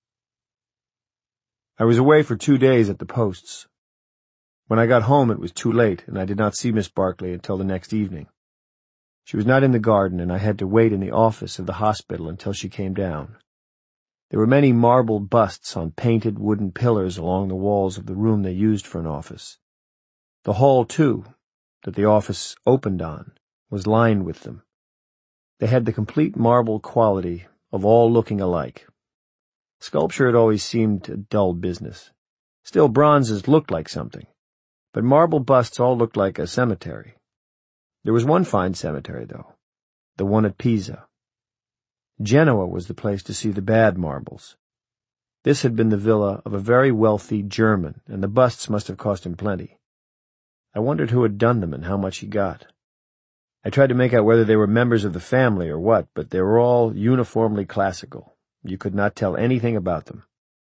I was away for two days at the posts. When I got home it was too late, and I did not see Miss Barkley until the next evening. She was not in the garden, and I had to wait in the office of the hospital until she came down. There were many marble busts on painted wooden pillars along the walls of the room they used for an office. The hall, too, that the office opened on, was lined with them. They had the complete marble quality of all looking alike. Sculpture had always seemed a dull business. Still, bronzes looked like something, but marble busts all looked like a cemetery. There was one fine cemetery, though, the one at Pisa. Genoa was the place to see the bad marbles. This had been the villa of a very wealthy German, and the busts must have cost him plenty. I wondered who had done them and how much he got. I tried to make out whether they were members of the family or what, but they were all uniformly classical. You could not tell anything about them.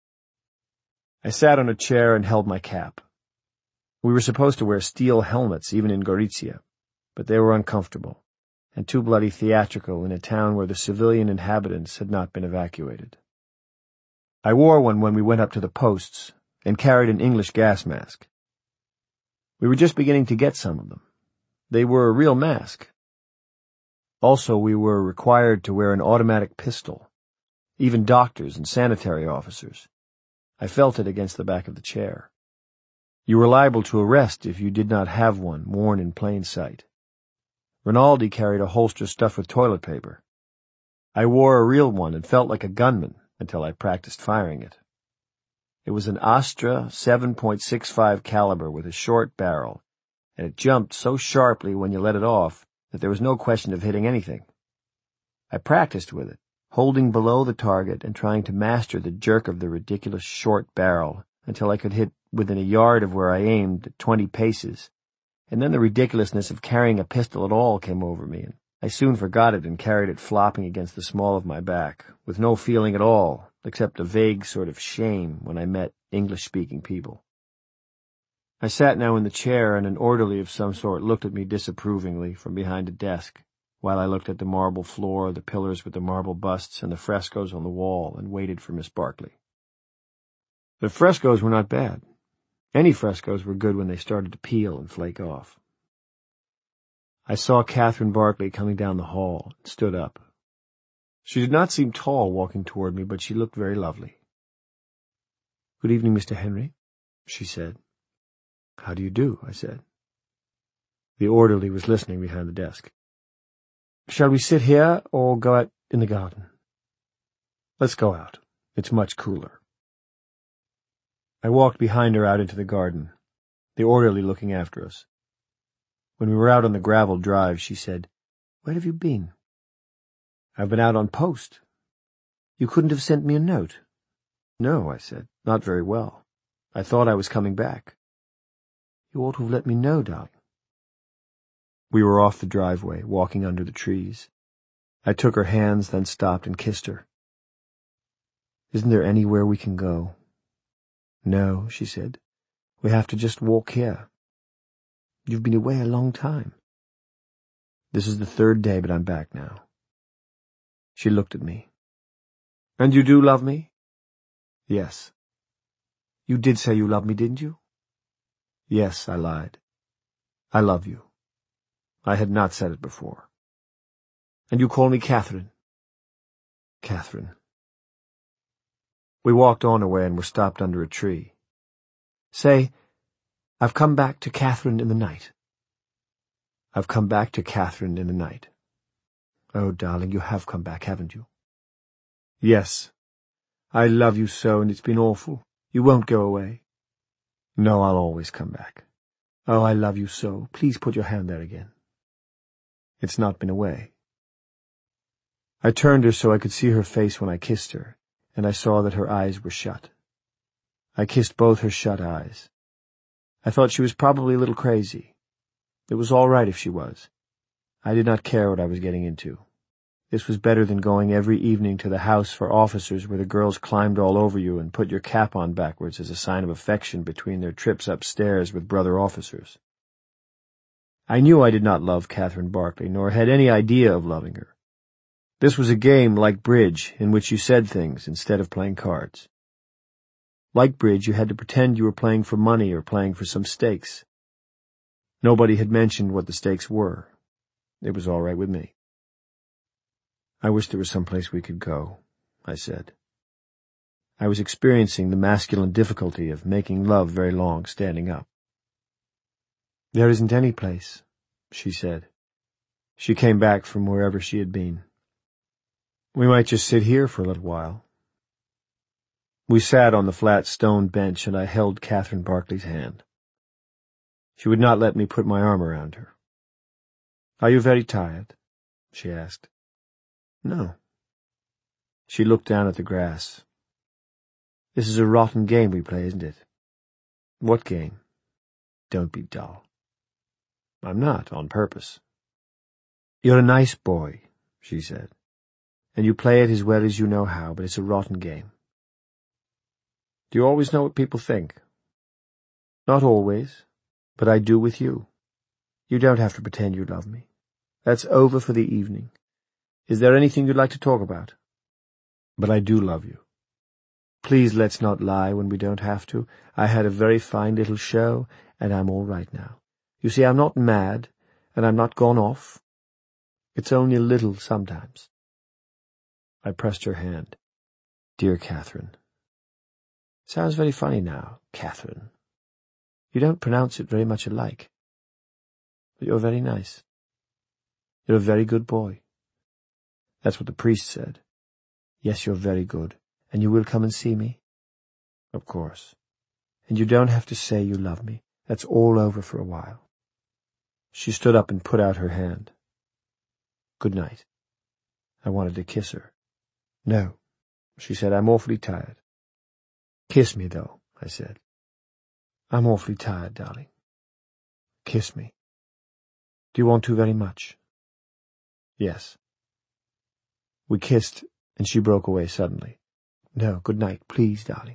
I sat on a chair and held my cap. We were supposed to wear steel helmets even in Gorizia, but they were uncomfortable, and too bloody theatrical in a town where the civilian inhabitants had not been evacuated. I wore one when we went up to the posts, and carried an English gas mask. We were just beginning to get some of them. They were a real mask. Also, we were required to wear an automatic pistol, even doctors and sanitary officers. I felt it against the back of the chair. You were liable to arrest if you did not have one worn in plain sight. Rinaldi carried a holster stuffed with toilet paper. I wore a real one and felt like a gunman until I practiced firing it. It was an Astra seven point six five caliber with a short barrel, and it jumped so sharply when you let it off that there was no question of hitting anything. I practiced with it, holding below the target and trying to master the jerk of the ridiculous short barrel until I could hit within a yard of where I aimed at twenty paces, and then the ridiculousness of carrying a pistol at all came over me, and I soon forgot it and carried it flopping against the small of my back, with no feeling at all, except a vague sort of shame when I met English-speaking people. I sat now in the chair, and an orderly of some sort looked at me disapprovingly from behind a desk, while I looked at the marble floor, the pillars with the marble busts, and the frescoes on the wall, and waited for Miss Barkley. The frescoes were not bad. Any frescoes were good when they started to peel and flake off. I saw Catherine Barkley coming down the hall and stood up. She did not seem tall walking toward me, but she looked very lovely. "Good evening, Mister Henry," she said. "How do you do?" I said. The orderly was listening behind the desk. "Shall we sit here or go out in the garden?" "Let's go out. It's much cooler." I walked behind her out into the garden, the orderly looking after us. When we were out on the gravel drive, she said, "Where have you been?" "I've been out on post." "You couldn't have sent me a note?" "No," I said, "not very well. I thought I was coming back." "You ought to have let me know, darling." We were off the driveway, walking under the trees. I took her hands, then stopped and kissed her. "Isn't there anywhere we can go?" "No," she said. "We have to just walk here." "You've been away a long time." "This is the third day, but I'm back now." She looked at me. "And you do love me?" "Yes." "You did say you loved me, didn't you?" "Yes," I lied. "I love you." I had not said it before. "And you call me Catherine?" "Catherine." We walked on a way and were stopped under a tree. "Say, I've come back to Catherine in the night." "I've come back to Catherine in the night." Oh, darling, you have come back, haven't you? Yes. I love you so, and it's been awful. You won't go away. No, I'll always come back. Oh, I love you so. Please put your hand there again. It's not been away. I turned her so I could see her face when I kissed her, and I saw that her eyes were shut. I kissed both her shut eyes. I thought she was probably a little crazy. It was all right if she was. I did not care what I was getting into. This was better than going every evening to the house for officers where the girls climbed all over you and put your cap on backwards as a sign of affection between their trips upstairs with brother officers. I knew I did not love Catherine Barclay, nor had any idea of loving her. This was a game like bridge, in which you said things instead of playing cards. Like bridge, you had to pretend you were playing for money or playing for some stakes. Nobody had mentioned what the stakes were. It was all right with me. I wish there was some place we could go, I said. I was experiencing the masculine difficulty of making love very long standing up. There isn't any place, she said. She came back from wherever she had been. We might just sit here for a little while. We sat on the flat stone bench, and I held Catherine Barclay's hand. She would not let me put my arm around her. Are you very tired? She asked. No. She looked down at the grass. This is a rotten game we play, isn't it? What game? Don't be dull. I'm not, on purpose. You're a nice boy, she said, and you play it as well as you know how, but it's a rotten game. Do you always know what people think? Not always, but I do with you. You don't have to pretend you love me. That's over for the evening. Is there anything you'd like to talk about? But I do love you. Please let's not lie when we don't have to. I had a very fine little show, and I'm all right now. You see, I'm not mad, and I'm not gone off. It's only a little sometimes. I pressed her hand. Dear Catherine. Sounds very funny now, Catherine. You don't pronounce it very much alike. But you're very nice. You're a very good boy. That's what the priest said. Yes, you're very good. And you will come and see me? Of course. And you don't have to say you love me. That's all over for a while. She stood up and put out her hand. Good night. I wanted to kiss her. No, she said, I'm awfully tired. Kiss me, though, I said. I'm awfully tired, darling. Kiss me. Do you want to very much? Yes. We kissed, and she broke away suddenly. No, good night, please, darling.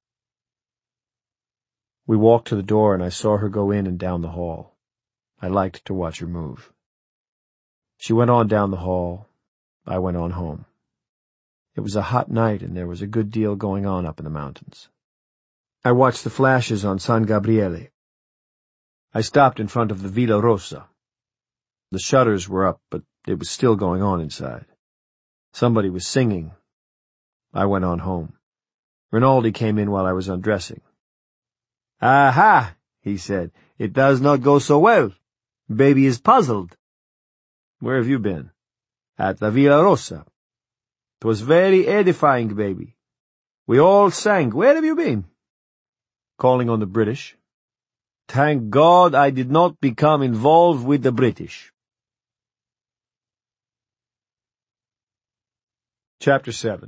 We walked to the door, and I saw her go in and down the hall. I liked to watch her move. She went on down the hall. I went on home. It was a hot night, and there was a good deal going on up in the mountains. I watched the flashes on San Gabriele. I stopped in front of the Villa Rosa. The shutters were up, but it was still going on inside. Somebody was singing. I went on home. Rinaldi came in while I was undressing. Aha, he said. It does not go so well. Baby is puzzled. Where have you been? At the Villa Rosa. It was very edifying, baby. We all sang. Where have you been? Calling on the British. Thank God I did not become involved with the British. Chapter seven.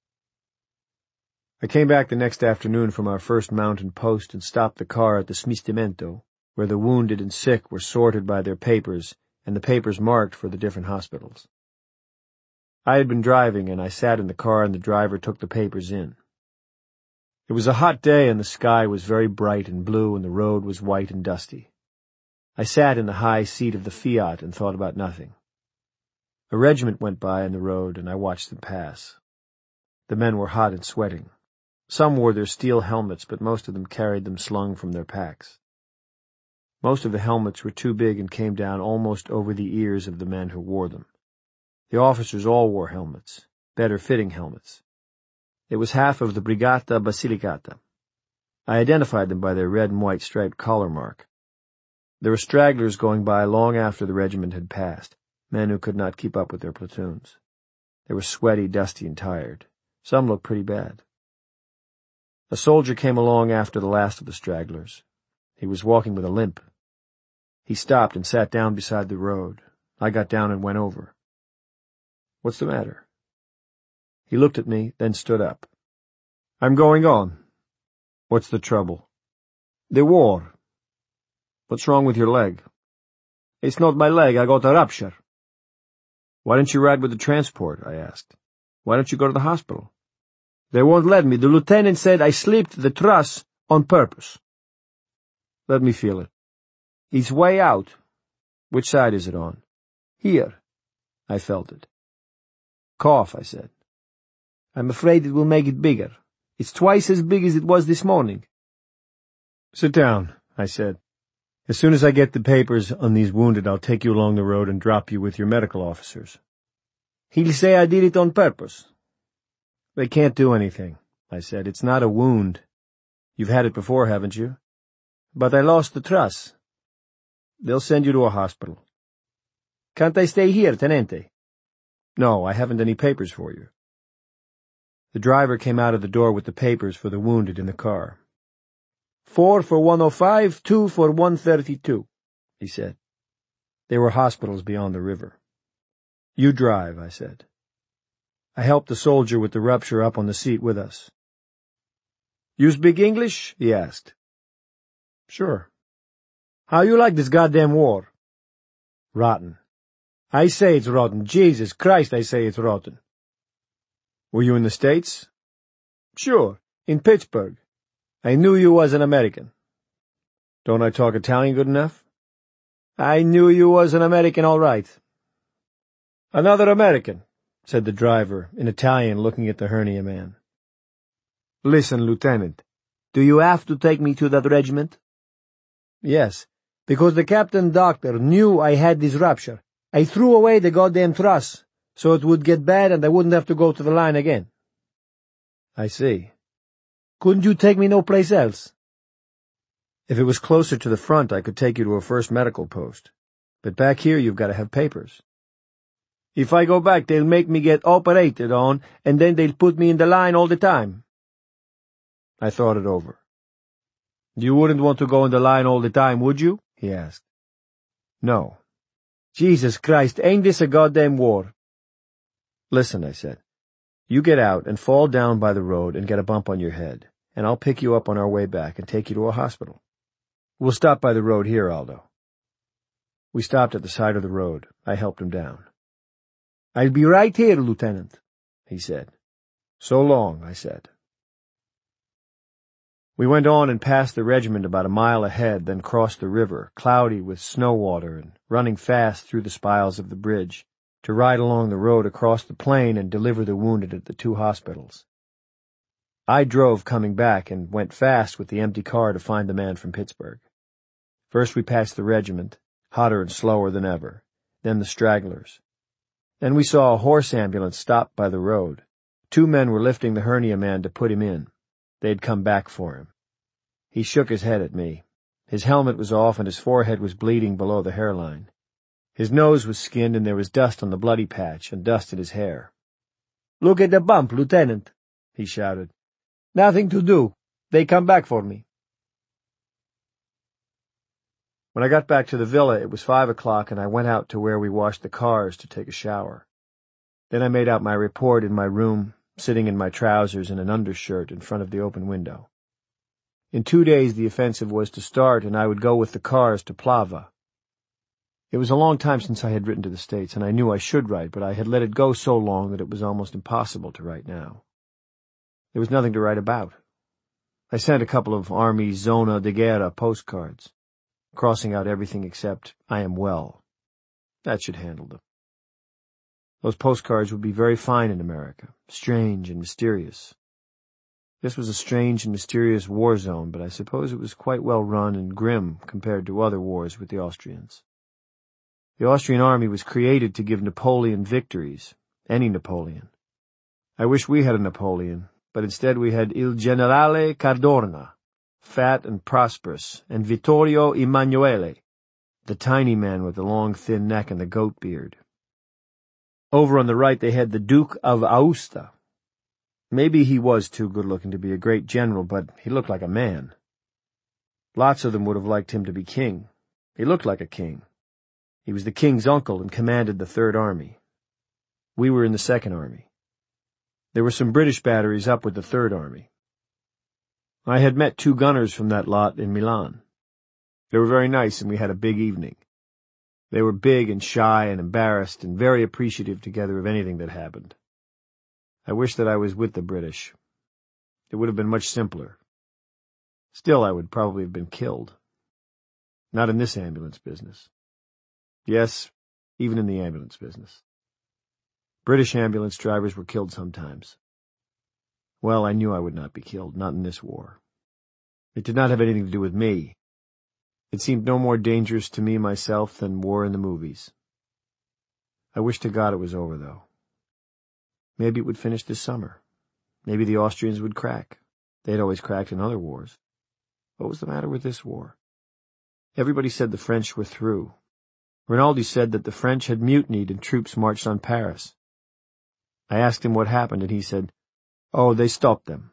I came back the next afternoon from our first mountain post and stopped the car at the Smistimento, where the wounded and sick were sorted by their papers and the papers marked for the different hospitals. I had been driving, and I sat in the car and the driver took the papers in. It was a hot day and the sky was very bright and blue and the road was white and dusty. I sat in the high seat of the Fiat and thought about nothing. A regiment went by on the road and I watched them pass. The men were hot and sweating. Some wore their steel helmets, but most of them carried them slung from their packs. Most of the helmets were too big and came down almost over the ears of the men who wore them. The officers all wore helmets, better-fitting helmets. It was half of the Brigata Basilicata. I identified them by their red and white striped collar mark. There were stragglers going by long after the regiment had passed. men who could not keep up with their platoons. They were sweaty, dusty, and tired. Some looked pretty bad. A soldier came along after the last of the stragglers. He was walking with a limp. He stopped and sat down beside the road. I got down and went over. "What's the matter?" He looked at me, then stood up. "I'm going on." "What's the trouble?" "The war." "What's wrong with your leg?" "It's not my leg, I got a rupture." "Why didn't you ride with the transport?" I asked. "Why don't you go to the hospital?" "They won't let me. The lieutenant said I slipped the truss on purpose." "Let me feel it." "It's way out." "Which side is it on?" "Here." I felt it. "Cough," I said. "I'm afraid it will make it bigger. It's twice as big as it was this morning." "Sit down," I said. "As soon as I get the papers on these wounded, I'll take you along the road and drop you with your medical officers." "He'll say I did it on purpose." "They can't do anything," I said. "It's not a wound. You've had it before, haven't you?" "But I lost the truss." "They'll send you to a hospital." "Can't I stay here, Tenente?" "No, I haven't any papers for you." The driver came out of the door with the papers for the wounded in the car. Four for one oh five, two for one thirty-two, he said. There were hospitals beyond the river. "You drive," I said. I helped the soldier with the rupture up on the seat with us. "You speak English?" he asked. "Sure." "How you like this goddamn war?" "Rotten." "I say it's rotten. Jesus Christ, I say it's rotten." "Were you in the States?" "Sure, in Pittsburgh. I knew you was an American." "Don't I talk Italian good enough?" "I knew you was an American all right." "Another American," said the driver, in Italian, looking at the hernia man. "Listen, Lieutenant, do you have to take me to that regiment?" "Yes, because the captain doctor knew I had this rupture. I threw away the goddamn truss, so it would get bad and I wouldn't have to go to the line again." "I see. Couldn't you take me no place else?" "If it was closer to the front, I could take you to a first medical post. But back here you've got to have papers." "If I go back, they'll make me get operated on, and then they'll put me in the line all the time." I thought it over. "You wouldn't want to go in the line all the time, would you?" he asked. "No." "Jesus Christ, ain't this a goddamn war?" "Listen," I said. "You get out and fall down by the road and get a bump on your head, and I'll pick you up on our way back and take you to a hospital. We'll stop by the road here, Aldo." We stopped at the side of the road. I helped him down. "I'll be right here, Lieutenant," he said. "So long," I said. We went on and passed the regiment about a mile ahead, then crossed the river, cloudy with snow water and running fast through the spiles of the bridge, to ride along the road across the plain and deliver the wounded at the two hospitals. I drove coming back and went fast with the empty car to find the man from Pittsburgh. First we passed the regiment, hotter and slower than ever, then the stragglers. Then we saw a horse ambulance stopped by the road. Two men were lifting the hernia man to put him in. They'd come back for him. He shook his head at me. His helmet was off and his forehead was bleeding below the hairline. His nose was skinned and there was dust on the bloody patch and dust in his hair. "Look at the bump, Lieutenant," he shouted. "Nothing to do. They come back for me." When I got back to the villa, it was five o'clock and I went out to where we washed the cars to take a shower. Then I made out my report in my room, sitting in my trousers and an undershirt in front of the open window. In two days the offensive was to start and I would go with the cars to Plava. It was a long time since I had written to the States, and I knew I should write, but I had let it go so long that it was almost impossible to write now. There was nothing to write about. I sent a couple of Army Zona de Guerra postcards, crossing out everything except "I am well." That should handle them. Those postcards would be very fine in America, strange and mysterious. This was a strange and mysterious war zone, but I suppose it was quite well run and grim compared to other wars with the Austrians. The Austrian army was created to give Napoleon victories, any Napoleon. I wish we had a Napoleon, but instead we had Il Generale Cadorna, fat and prosperous, and Vittorio Emanuele, the tiny man with the long thin neck and the goat beard. Over on the right they had the Duke of Aosta. Maybe he was too good-looking to be a great general, but he looked like a man. Lots of them would have liked him to be king. He looked like a king. He was the king's uncle and commanded the Third Army. We were in the Second Army. There were some British batteries up with the Third Army. I had met two gunners from that lot in Milan. They were very nice, and we had a big evening. They were big and shy and embarrassed and very appreciative together of anything that happened. I wish that I was with the British. It would have been much simpler. Still, I would probably have been killed. Not in this ambulance business. Yes, even in the ambulance business. British ambulance drivers were killed sometimes. Well, I knew I would not be killed, not in this war. It did not have anything to do with me. It seemed no more dangerous to me myself than war in the movies. I wish to God it was over, though. Maybe it would finish this summer. Maybe the Austrians would crack. They had always cracked in other wars. What was the matter with this war? Everybody said the French were through. Rinaldi said that the French had mutinied and troops marched on Paris. I asked him what happened, and he said, "Oh, they stopped them."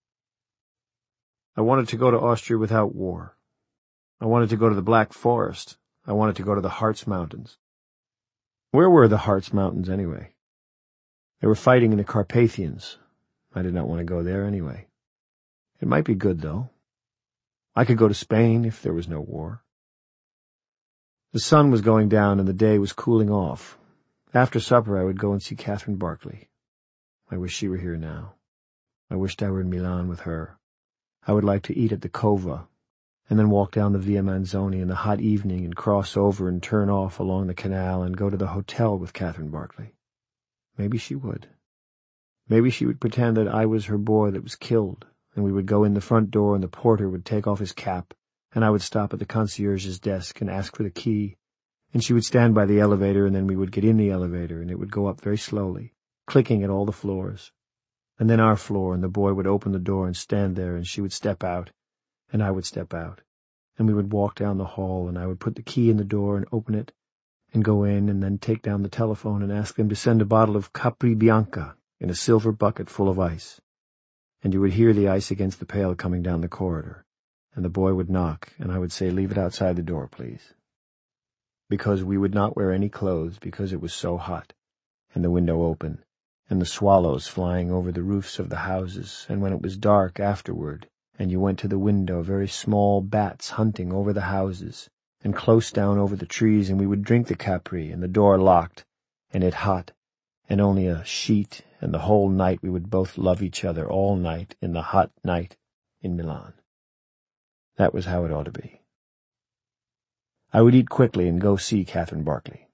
I wanted to go to Austria without war. I wanted to go to the Black Forest. I wanted to go to the Harz Mountains. Where were the Harz Mountains, anyway? They were fighting in the Carpathians. I did not want to go there, anyway. It might be good, though. I could go to Spain if there was no war. The sun was going down and the day was cooling off. After supper I would go and see Catherine Barclay. I wish she were here now. I wished I were in Milan with her. I would like to eat at the Cova, and then walk down the Via Manzoni in the hot evening and cross over and turn off along the canal and go to the hotel with Catherine Barclay. Maybe she would. Maybe she would pretend that I was her boy that was killed, and we would go in the front door and the porter would take off his cap, and I would stop at the concierge's desk and ask for the key, and she would stand by the elevator, and then we would get in the elevator, and it would go up very slowly, clicking at all the floors. And then our floor, and the boy would open the door and stand there, and she would step out, and I would step out, and we would walk down the hall, and I would put the key in the door and open it, and go in, and then take down the telephone and ask them to send a bottle of Capri Bianca in a silver bucket full of ice. And you would hear the ice against the pail coming down the corridor, and the boy would knock, and I would say, "Leave it outside the door, please." Because we would not wear any clothes because it was so hot, and the window open, and the swallows flying over the roofs of the houses, and when it was dark afterward, and you went to the window, very small bats hunting over the houses, and close down over the trees, and we would drink the Capri, and the door locked, and it hot, and only a sheet, and the whole night we would both love each other all night in the hot night in Milan. That was how it ought to be. I would eat quickly and go see Catherine Barclay.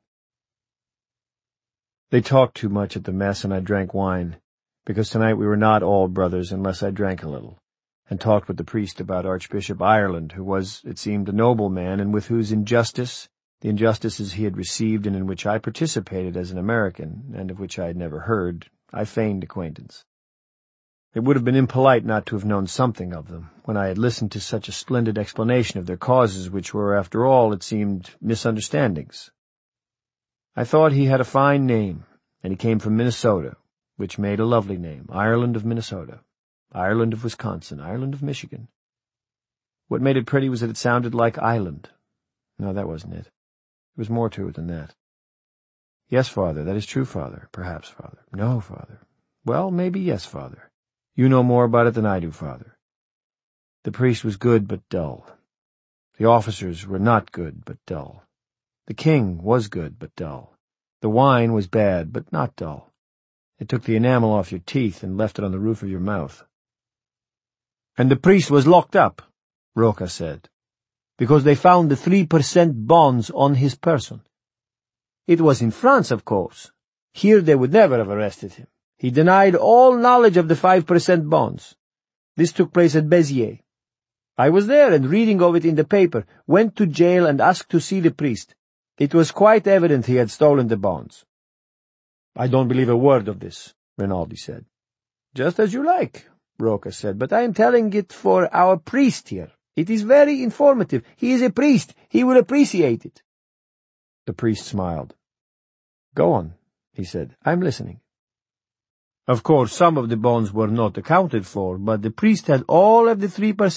They talked too much at the mess, and I drank wine, because tonight we were not all brothers unless I drank a little, and talked with the priest about Archbishop Ireland, who was, it seemed, a noble man, and with whose injustice, the injustices he had received and in which I participated as an American, and of which I had never heard, I feigned acquaintance. It would have been impolite not to have known something of them, when I had listened to such a splendid explanation of their causes, which were, after all, it seemed, misunderstandings. I thought he had a fine name, and he came from Minnesota, which made a lovely name, Ireland of Minnesota, Ireland of Wisconsin, Ireland of Michigan. What made it pretty was that it sounded like island. No, that wasn't it. There was more to it than that. Yes, Father, that is true, Father. Perhaps, Father. No, Father. Well, maybe yes, Father. You know more about it than I do, Father. The priest was good but dull. The officers were not good but dull. The king was good but dull. The wine was bad but not dull. It took the enamel off your teeth and left it on the roof of your mouth. And the priest was locked up, Roca said, because they found the three percent bonds on his person. It was in France, of course. Here they would never have arrested him. He denied all knowledge of the five percent bonds. This took place at Béziers. I was there and reading of it in the paper, went to jail and asked to see the priest. It was quite evident he had stolen the bonds. I don't believe a word of this, Rinaldi said. Just as you like, Roca said, but I am telling it for our priest here. It is very informative. He is a priest. He will appreciate it. The priest smiled. Go on, he said. I'm listening. Of course, some of the bones were not accounted for, but the priest had all of the three percent